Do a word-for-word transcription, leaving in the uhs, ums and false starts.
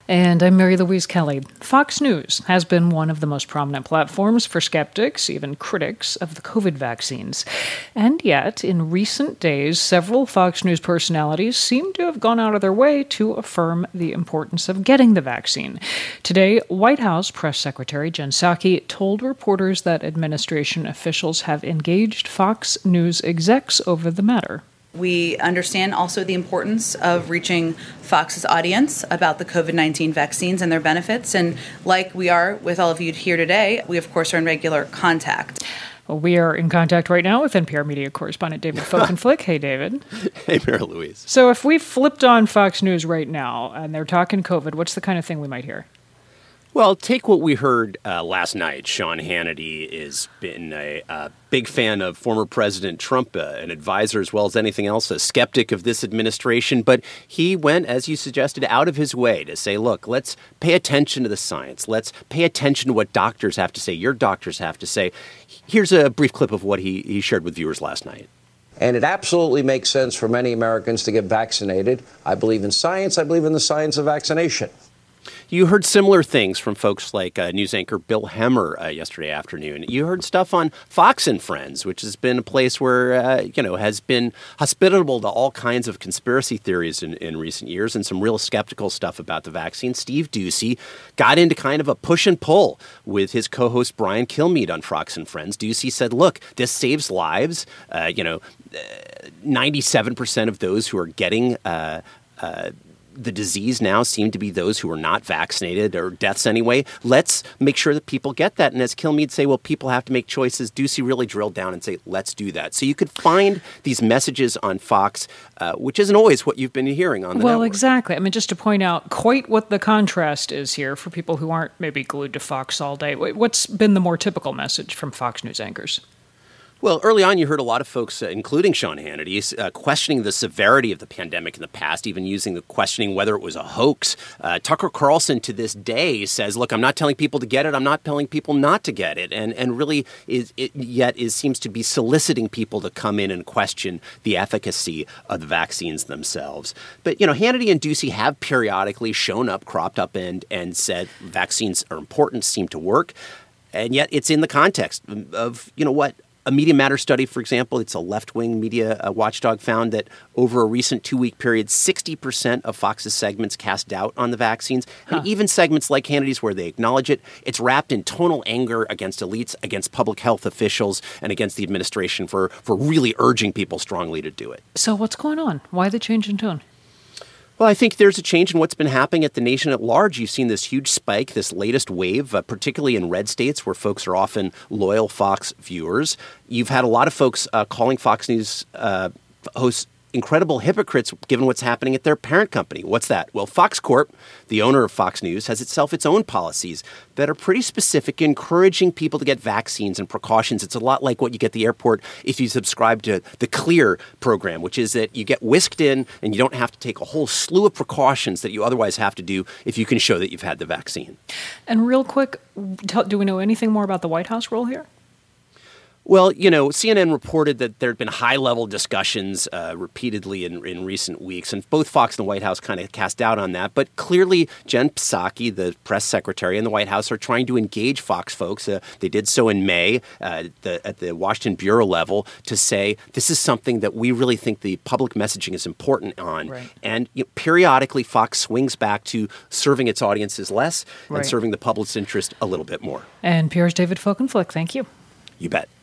And I'm Mary Louise Kelly. Fox News has been one of the most prominent platforms for skeptics, even critics, of the COVID vaccines. And yet, in recent days, several Fox News personalities seem to have gone out of their way to affirm the importance of getting the vaccine. Today, White House Press Secretary Jen Psaki told reporters that administration officials have engaged Fox News execs over the matter. We understand also the importance of reaching Fox's audience about the COVID nineteen vaccines and their benefits. And like we are with all of you here today, we, of course, are in regular contact. Well, we are in contact right now with N P R media correspondent David Folkenflik. Hey, David. Hey, Mary Louise. So if we flipped on Fox News right now and they're talking COVID, what's the kind of thing we might hear? Well, take what we heard uh, last night. Sean Hannity has been a uh, big fan of former President Trump, uh, an advisor as well as anything else, a skeptic of this administration. But he went, as you suggested, out of his way to say, look, let's pay attention to the science. Let's pay attention to what doctors have to say, your doctors have to say. Here's a brief clip of what he, he shared with viewers last night. And it absolutely makes sense for many Americans to get vaccinated. I believe in science. I believe in the science of vaccination. You heard similar things from folks like uh, news anchor Bill Hemmer uh, yesterday afternoon. You heard stuff on Fox and Friends, which has been a place where, uh, you know, has been hospitable to all kinds of conspiracy theories in, in recent years and some real skeptical stuff about the vaccine. Steve Doocy got into kind of a push and pull with his co-host Brian Kilmeade on Fox and Friends. Doocy said, look, this saves lives. Uh, you know, ninety-seven percent of those who are getting uh, uh the disease now seem to be those who are not vaccinated, or deaths anyway. Let's make sure that people get that. And as Kilmeade say, well, people have to make choices. Doocy really drilled down and say, let's do that. So you could find these messages on Fox, uh, which isn't always what you've been hearing on the well, network. Well, exactly. I mean, just to point out quite what the contrast is here for people who aren't maybe glued to Fox all day. What's been the more typical message from Fox News anchors? Well, early on, you heard a lot of folks, uh, including Sean Hannity, uh, questioning the severity of the pandemic in the past, even using the questioning whether it was a hoax. Uh, Tucker Carlson to this day says, look, I'm not telling people to get it. I'm not telling people not to get it. And and really is it yet is seems to be soliciting people to come in and question the efficacy of the vaccines themselves. But, you know, Hannity and Doocy have periodically shown up, cropped up, and, and said vaccines are important, seem to work. And yet it's in the context of, you know what, a Media Matters study, for example, it's a left-wing media uh, watchdog, found that over a recent two-week period, sixty percent of Fox's segments cast doubt on the vaccines. Huh. And even segments like Hannity's where they acknowledge it, it's wrapped in tonal anger against elites, against public health officials, and against the administration for, for really urging people strongly to do it. So what's going on? Why the change in tone? Well, I think there's a change in what's been happening at the nation at large. You've seen this huge spike, this latest wave, uh, particularly in red states where folks are often loyal Fox viewers. You've had a lot of folks uh, calling Fox News uh, hosts incredible hypocrites given what's happening at their parent company. What's that? Well, Fox Corp, the owner of Fox News, has itself its own policies that are pretty specific, encouraging people to get vaccines and precautions. It's a lot like what you get at the airport if you subscribe to the CLEAR program, which is that you get whisked in and you don't have to take a whole slew of precautions that you otherwise have to do if you can show that you've had the vaccine. And real quick, do we know anything more about the White House role here? Well, you know, C N N reported that there had been high-level discussions uh, repeatedly in, in recent weeks, and both Fox and the White House kind of cast doubt on that. But clearly, Jen Psaki, the press secretary, and the White House are trying to engage Fox folks. Uh, they did so in May uh, the, at the Washington Bureau level to say this is something that we really think the public messaging is important on. Right. And you know, periodically, Fox swings back to serving its audiences less right. and serving the public's interest a little bit more. And N P R's David Folkenflik, thank you. You bet.